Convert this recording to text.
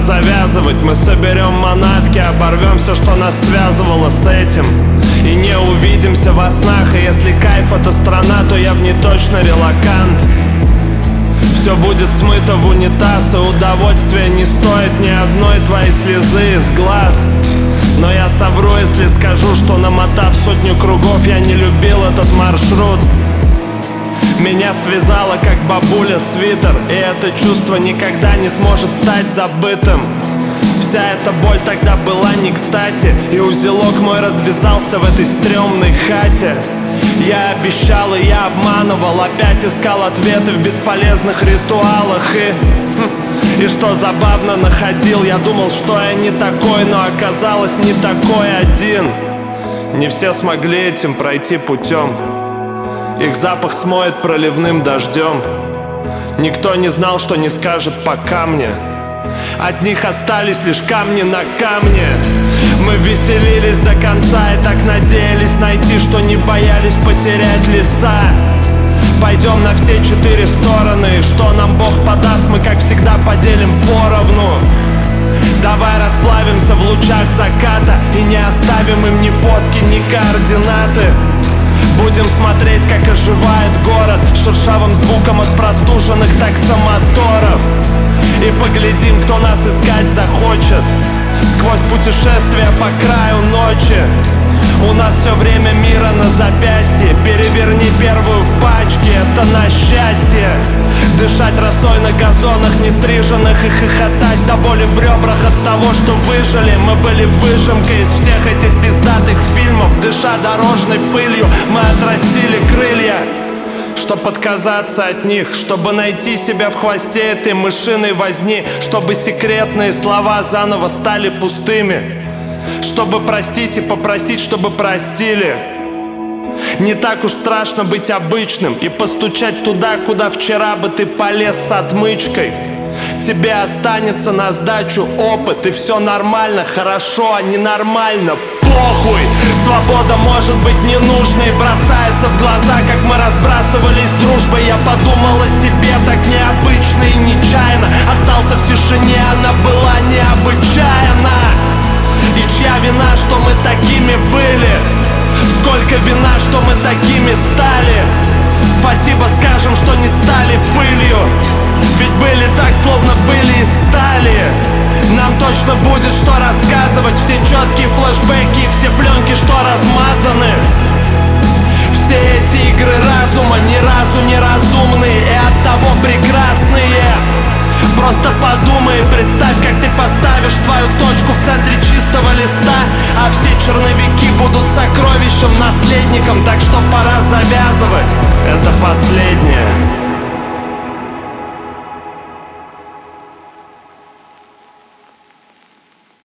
завязывать. Мы соберем манатки, оборвем все, что нас связывало с этим, и не увидимся во снах. И если кайф это страна, то я в ней точно релокант. Все будет смыто в унитаз, и удовольствия не стоит ни одной твоей слезы из глаз. Но я совру, если скажу, что намотав сотню кругов, я не любил этот маршрут. Меня связало, как бабуля, свитер, и это чувство никогда не сможет стать забытым. Вся эта боль тогда была не кстати, и узелок мой развязался в этой стрёмной хате. Я обещал и я обманывал, опять искал ответы в бесполезных ритуалах. И что забавно, находил. Я думал, что я не такой, но оказалось не такой один. Не все смогли этим пройти путем. Их запах смоет проливным дождем. Никто не знал, что не скажет пока мне. От них остались лишь камни на камне. Мы веселились до конца и так надеялись найти, что не боялись потерять лица. Пойдем на все 4 стороны, и что нам Бог подаст, мы как всегда поделим поровну. Давай расплавимся в лучах заката и не оставим им ни фотки, ни координаты. Будем смотреть, как оживает город шершавым звуком от простуженных таксомоторов. И поглядим, кто нас искать захочет сквозь путешествия по краю ночи. У нас все время мира на запястье. Переверни первую в пачке, это на счастье. Дышать росой на газонах нестриженных и хохотать до боли в ребрах от того, что выжили. Мы были выжимкой из всех этих пиздатых фильмов. Дыша дорожной пылью, мы отрастили крылья, чтоб отказаться от них, чтобы найти себя в хвосте этой мышиной возни, чтобы секретные слова заново стали пустыми, чтобы простить и попросить, чтобы простили. Не так уж страшно быть обычным и постучать туда, куда вчера бы ты полез с отмычкой. Тебе останется на сдачу опыт, и все нормально, хорошо, а не нормально. Похуй! Свобода может быть ненужной, бросается в глаза, как мы разбрасывались дружбой. Я подумал о себе так необычно и нечаянно остался в тишине, она была необычайна. И чья вина, что мы такими были? Сколько вина, что мы такими стали? Спасибо скажем, что не стали пылью, ведь были так, словно были из стали. Нам точно будет что рассказывать. Все четкие флешбеки и все пленки, что размазаны. Все эти игры разума ни разу не разумные и оттого прекрасные. Просто подумай и представь, как ты поставишь свою точку в центре чистого листа, а все черновики будут сокровищем, наследником. Так что пора завязывать, это последнее.